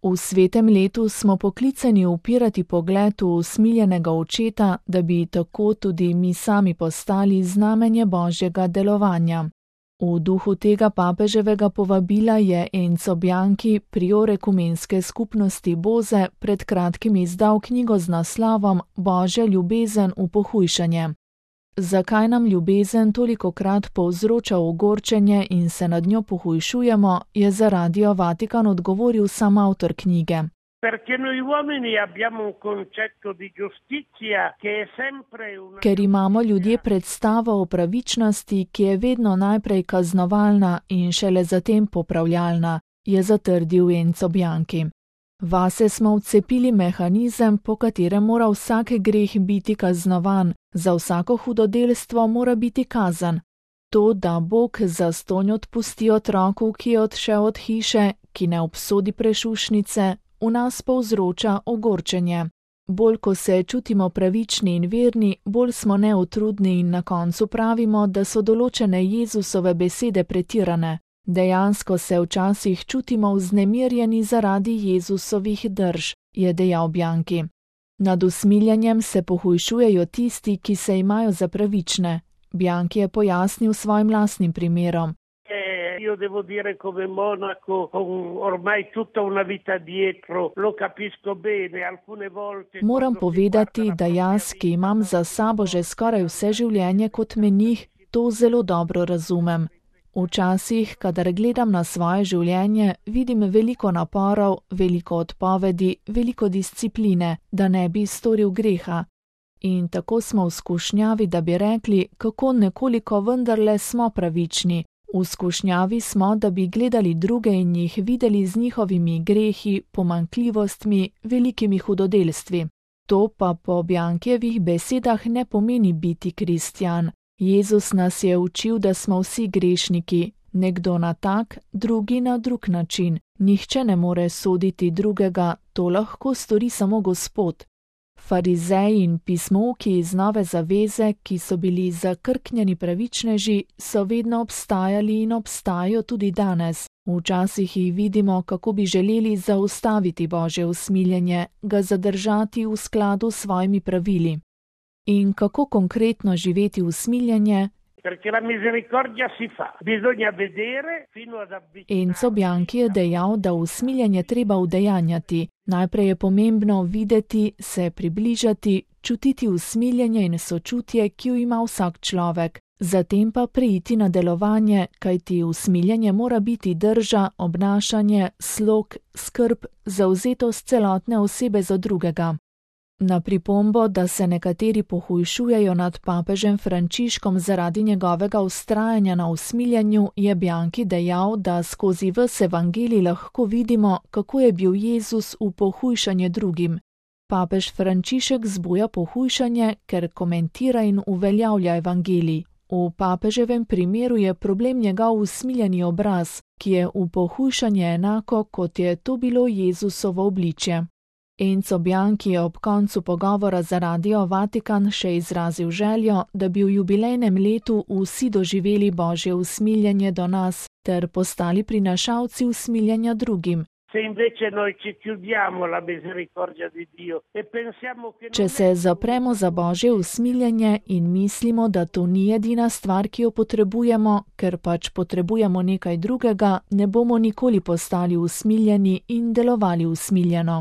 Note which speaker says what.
Speaker 1: V svetem letu smo poklicani upirati pogled v usmiljenega očeta, da bi tako tudi mi sami postali znamenje Božjega delovanja. V duhu tega papeževega povabila je Enzo Bianchi, prior ekumenske skupnosti Boze, pred kratkim izdal knjigo z naslovom Božja ljubezen v pohujšanje. Zakaj nam ljubezen tolikokrat povzroča ogorčenje in se nad njo pohujšujemo, je za Radio Vatikan odgovoril sam avtor knjige. Ker imamo ljudje predstavo o pravičnosti, ki je vedno najprej kaznovalna in šele zatem popravljalna, je zatrdil Enzo Bianchi. Vase smo vcepili mehanizem, po katerem mora vsak greh biti kaznovan, za vsako hudodelstvo mora biti kazen. To, da Bog zastonj odpusti otroku, ki je odšel od hiše, ki ne obsodi prešušnice, v nas povzroča ogorčenje. Bolj ko se čutimo pravični in verni, bolj smo neutrudni in na koncu pravimo, da so določene Jezusove besede pretirane. Dejansko se včasih čutimo vznemirjeni zaradi Jezusovih drž, je dejal Bianchi. Nad usmiljenjem se pohujšujejo tisti, ki se imajo za pravične. Bianchi je pojasnil svojim lastnim primerom.
Speaker 2: Io devo dire come monaco con ormai tutta una vita dietro, lo capisco bene, alcune volte...
Speaker 1: Moram povedati, da jaz, ki imam za sabo že skoraj vse življenje kot menih, to zelo dobro razumem. Včasih, kadar gledam na svoje življenje, vidim veliko naporov, veliko odpovedi, veliko discipline, da ne bi storil greha. In tako smo v skušnjavi, da bi rekli, kako nekoliko vendarle smo pravični. V skušnjavi smo, da bi gledali druge in jih videli z njihovimi grehi, pomanjkljivostmi, velikimi hudodelstvi. To pa po Bianchijevih besedah ne pomeni biti kristjan. Jezus nas je učil, da smo vsi grešniki, nekdo na tak, drugi na drug način. Nihče ne more soditi drugega, to lahko stori samo Gospod. Farizeji in pismovki iz Nove zaveze, ki so bili zakrknjeni pravičneži, so vedno obstajali in obstajajo tudi danes. Včasih jih vidimo, kako bi želeli zaustaviti Božje usmiljenje, ga zadržati v skladu s svojimi pravili. In kako konkretno živeti usmiljenje? Enzo Bianchi je dejal, da usmiljenje treba udejanjati. Najprej je pomembno videti, se približati, čutiti usmiljenje in sočutje, ki jo ima vsak človek. Zatem pa preiti na delovanje, kajti usmiljenje mora biti drža, obnašanje, slog, skrb, zavzetost celotne osebe za drugega. Na pripombo, da se nekateri pohujšujejo nad papežem Frančiškom zaradi njegovega vztrajanja na usmiljenju, je Bianchi dejal, da skozi ves evangelij lahko vidimo, kako je bil Jezus v pohujšanje drugim. Papež Frančišek zbuja pohujšanje, ker komentira in uveljavlja evangelij. V papeževem primeru je problem njegov usmiljeni obraz, ki je v pohujšanje enako, kot je to bilo Jezusovo obličje. Enzo Bianchi je ob koncu pogovora za Radio Vatikan še izrazil željo, da bi v jubilejnem letu vsi doživeli Božje usmiljenje do nas ter postali prinašalci usmiljenja drugim. Če se zapremo za Božje usmiljenje in mislimo, da to ni edina stvar, ki jo potrebujemo, ker pač potrebujemo nekaj drugega, ne bomo nikoli postali usmiljeni in delovali usmiljeno.